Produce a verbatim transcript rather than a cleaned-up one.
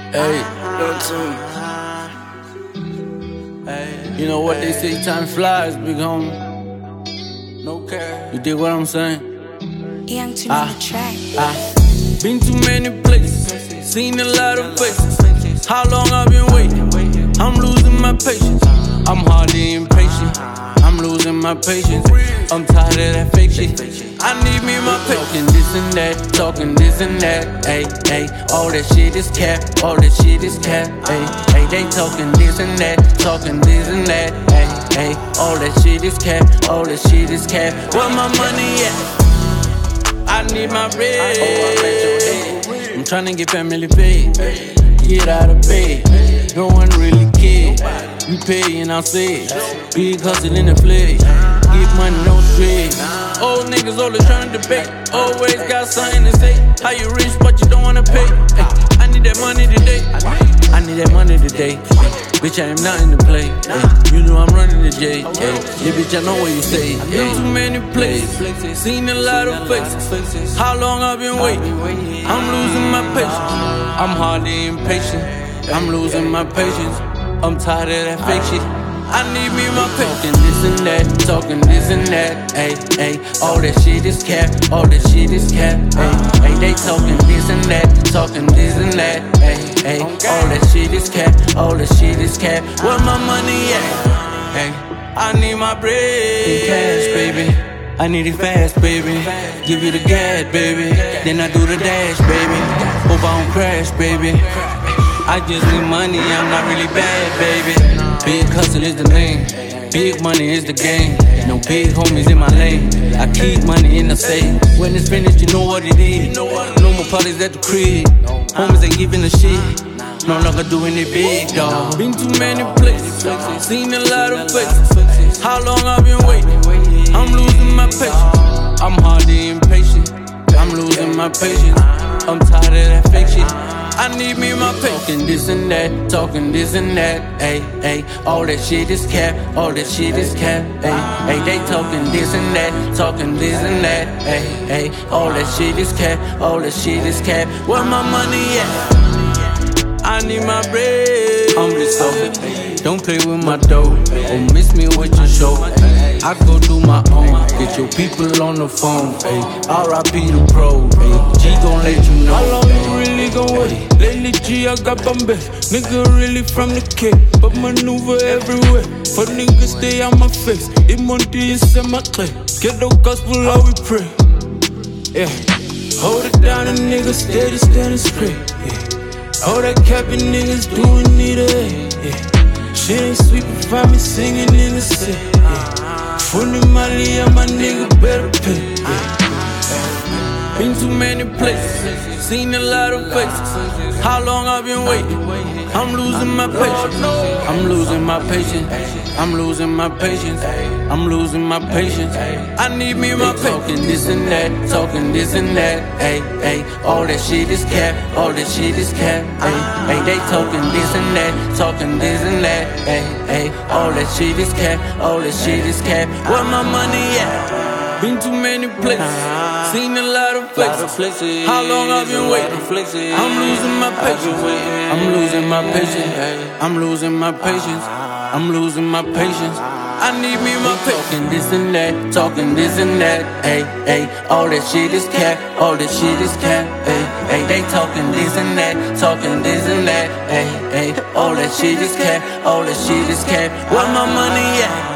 Hey, look to me. You know what they say, time flies, big homie. No care. You dig what I'm saying? Young Tune on the track. I been to many places, seen a lot of faces. How long I've been waiting? I'm losing my patience. I'm hardly impatient. I'm losing my patience. I'm tired of that fake shit. I need me my patience. Talking this and that, talking this and that. Ay, ay, all that shit is cap, all that shit is cap. Ay, ay, they talking this and that, talking this and that. Ay, ay, all that shit is cap, all that shit is cap. Where my money at? I need my bread. I'm tryna get family paid. Get out of bed. No one really cares. You pay and I'll say it. Big hustle in the flag. Get money, no stress. Old niggas always tryna debate. Always got something to say. How you rich but you don't wanna pay? Ay, I need that money today. I need that money today. Bitch, I am nothing to play. Ay, you know I'm running the J. Ay, yeah, bitch, I know where you stay. I've been to many places, seen a lot of faces. How long I've been waiting? I'm losing my patience. I'm hardly impatient. I'm losing my patience. I'm tired of that fake shit. I need me my patience. Talking this and that, talking this and that. Ay, ay, all that shit is cap, all that shit is cap. Ay, ay, they talking this and that, talking this and that. Ay, ay, all that shit is cap, all that shit is cap. Where my money at? Ay, I need my bread in cash, baby. I need it fast, baby. Give you the gas, baby. Then I do the dash, baby. Hope I don't crash, baby. I just need money, I'm not really bad, baby. Big hustle is the name, big money is the game. No big homies in my lane, I keep money in the safe. When it's finished, you know what it is. No more parties at the crib, homies ain't giving a shit. No longer doing it big, dawg. Been to many places, seen a lot of faces. How long I've been waiting? I'm losing my patience. I'm hardly impatient. I'm losing my patience. I'm tired of that fake shit. I need me my patience. Talking this and that, talking this and that. Ay, ay, all that shit is cap, all that shit is cap. Ay, ay, they talking this and that, talking this and that. Ay, ay, all that shit is cap, all that shit is cap. Where my money at? I need my bread. I'm just so don't play with my dough, or miss me with your show. I go do my own, get your people on the phone. R I P the pro, G gon' let you know. How long you really gon' wait? Lately G, I got Bombay. Nigga really from the Cape, but maneuver everywhere. For niggas stay on my face, it Monday is in my clay. Get the gospel, how we pray. Yeah, hold it down and niggas steady standing straight. Yeah, all that capping niggas doing need a yeah. Shit ain't sweet, but find me singing in the city. Yeah. Funny money, and my nigga better pay. Yeah. Been to many places, seen a lot of faces. How long I've been waiting? I'm losing my patience. I'm losing my patience. I'm losing my patience. I'm losing my patience. I need me my patience. Talking this and that, talking this and that. Ay, ay, all that shit is cap, all that shit is cap. Ay, ay, they talking this and that, talking this and that. Ay, ay, all that shit is cap, all that shit is cap. Where my money at? Been to many places, seen a lot of places. How long I've been waiting? I'm losing my patience. I'm losing my patience. I'm losing my patience. I'm losing my patience. I need me my patience. Talking this and that, talking this and that. Ay, ay, all that shit is cap, all that shit is cap. Ay, ay, they talking this and that, talking this and that. Ay, ay, all that shit is cap, all that shit is cap. Where my money at?